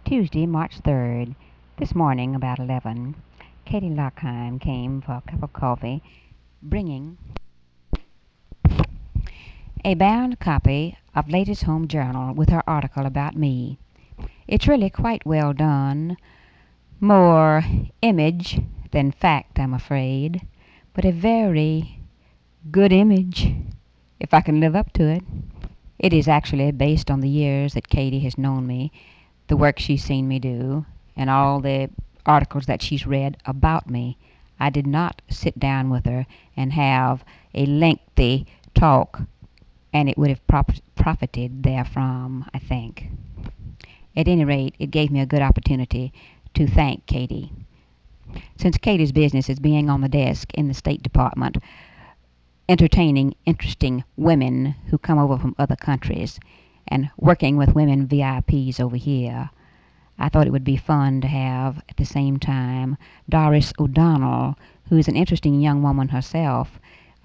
Tuesday, March 3rd. This morning, about 11, Katie Lockheim came for a cup of coffee, bringing a bound copy of Ladies' Home Journal with her article about me. It's really quite well done, more image than fact, I'm afraid, but a very good image, if I can live up to it. It is actually based on the years that Katie has known me, the work she's seen me do, and all the articles that she's read about me. I did not sit down with her and have a lengthy talk, and it would have profited therefrom, I think. At any rate, it gave me a good opportunity to thank Katie. Since Katie's business is being on the desk in the State Department, entertaining interesting women who come over from other countries, and working with women VIPs over here, I thought it would be fun to have, at the same time, Doris O'Donnell, who is an interesting young woman herself,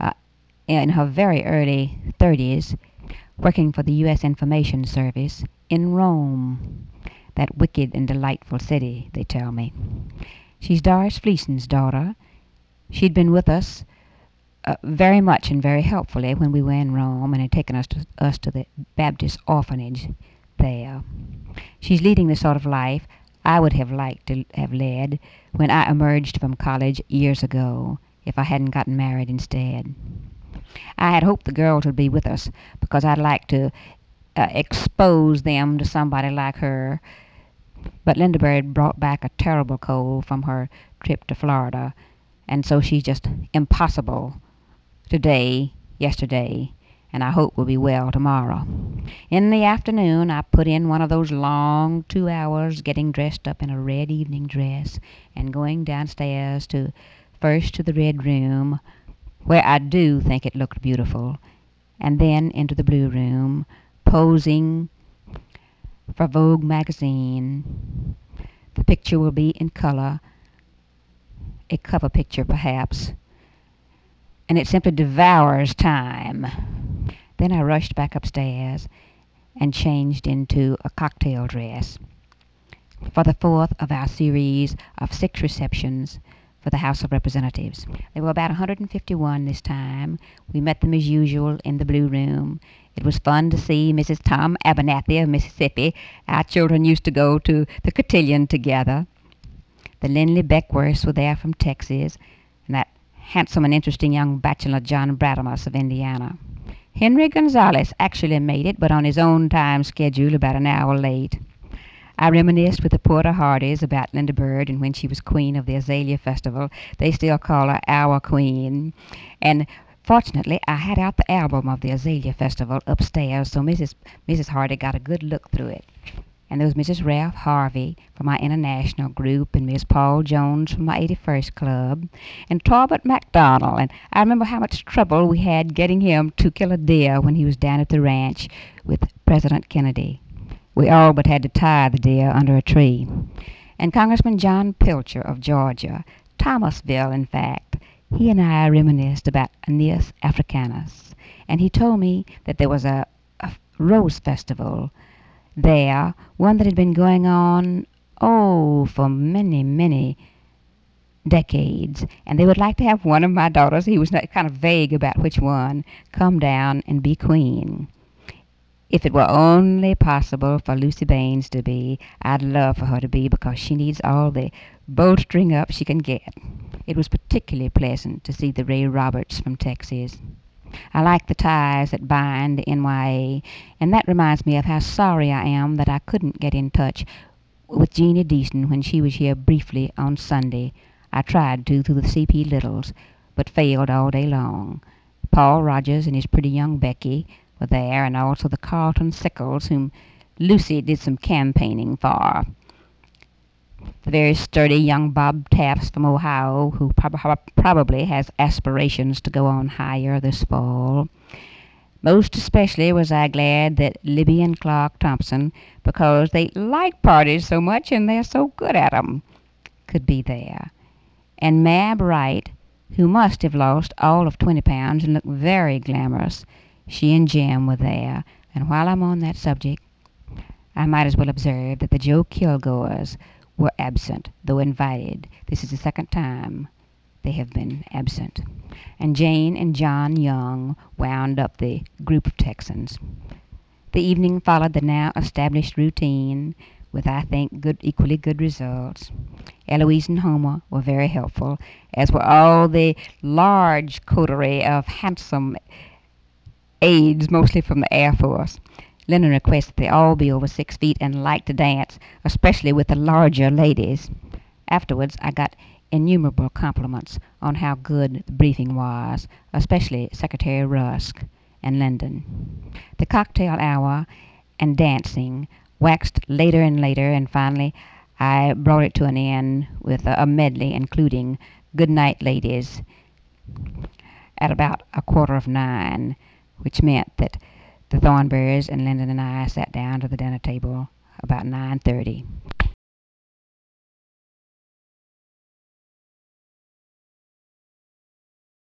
in her very early 30s, working for the U.S. Information Service in Rome, that wicked and delightful city, they tell me. She's Doris Fleeson's daughter. She'd been with us very much and very helpfully when we were in Rome and had taken us to the Baptist orphanage there. She's leading the sort of life I would have liked to have led when I emerged from college years ago, if I hadn't gotten married instead. I had hoped the girls would be with us because I'd like to expose them to somebody like her, but Linda Bird brought back a terrible cold from her trip to Florida, and so she's just impossible today, yesterday, and I hope will be well tomorrow. In the afternoon, I put in one of those long 2 hours getting dressed up in a red evening dress and going downstairs first to the red room, where I do think it looked beautiful, and then into the blue room, posing for Vogue magazine. The picture will be in color, a cover picture perhaps, and it simply devours time. Then I rushed back upstairs and changed into a cocktail dress for the fourth of our series of 6 receptions for the House of Representatives. There were about 151 this time. We met them as usual in the Blue Room. It was fun to see Mrs. Tom Abernathy of Mississippi. Our children used to go to the cotillion together. The Lindley Beckworths were there from Texas, and that handsome and interesting young bachelor John Bradamus of Indiana. Henry Gonzalez actually made it, but on his own time schedule, about an hour late. I reminisced with the Porter Hardys about Linda Bird, and when she was queen of the Azalea Festival, they still call her our queen. And fortunately, I had out the album of the Azalea Festival upstairs, so Mrs. Hardy got a good look through it. And there was Mrs. Ralph Harvey from our international group, and Miss Paul Jones from my 81st Club, and Torbert MacDonald. And I remember how much trouble we had getting him to kill a deer when he was down at the ranch with President Kennedy. We all but had to tie the deer under a tree. And Congressman John Pilcher of Georgia, Thomasville, in fact, he and I reminisced about Aeneas Africanus. And he told me that there was a rose festival there, one that had been going on, for many, many decades, and they would like to have one of my daughters, he was kind of vague about which one, come down and be queen. If it were only possible for Lucy Baines to be, I'd love for her to be, because she needs all the bolstering up she can get. It was particularly pleasant to see the Ray Roberts from Texas. I like the ties that bind the NYA, and that reminds me of how sorry I am that I couldn't get in touch with Jeannie Deason when she was here briefly on Sunday. I tried to through the C.P. Littles, but failed all day long. Paul Rogers and his pretty young Becky were there, and also the Carlton Sickles, whom Lucy did some campaigning for. The very sturdy young Bob Taft from Ohio, who probably has aspirations to go on higher this fall. Most especially was I glad that Libby and Clark Thompson, because they like parties so much and they're so good at 'em, could be there. And Mab Wright, who must have lost all of 20 pounds and looked very glamorous, she and Jim were there. And while I'm on that subject, I might as well observe that the Joe Kilgoers were absent, though invited. This is the second time they have been absent. And Jane and John Young wound up the group of Texans. The evening followed the now established routine, with, I think, equally good results. Eloise and Homer were very helpful, as were all the large coterie of handsome aides, mostly from the Air Force. Lennon requested they all be over 6 feet and like to dance, especially with the larger ladies. Afterwards, I got innumerable compliments on how good the briefing was, especially Secretary Rusk and Lyndon. The cocktail hour and dancing waxed later and later, and finally I brought it to an end with a medley including "Good Night, Ladies" at about 9:15, which meant that the Thornberrys and Lyndon and I sat down to the dinner table about 9:30.